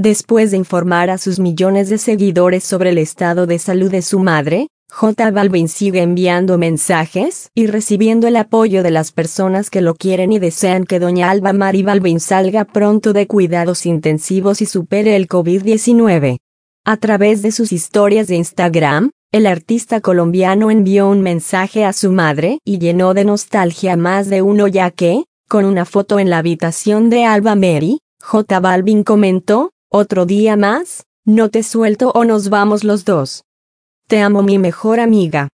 Después de informar a sus millones de seguidores sobre el estado de salud de su madre, J Balvin sigue enviando mensajes y recibiendo el apoyo de las personas que lo quieren y desean que doña Alba Mary Balvin salga pronto de cuidados intensivos y supere el COVID-19. A través de sus historias de Instagram, el artista colombiano envió un mensaje a su madre y llenó de nostalgia a más de uno, ya que, con una foto en la habitación de Alba Mary, J Balvin comentó: "Otro día más, no te suelto o nos vamos los dos. Te amo, mi mejor amiga".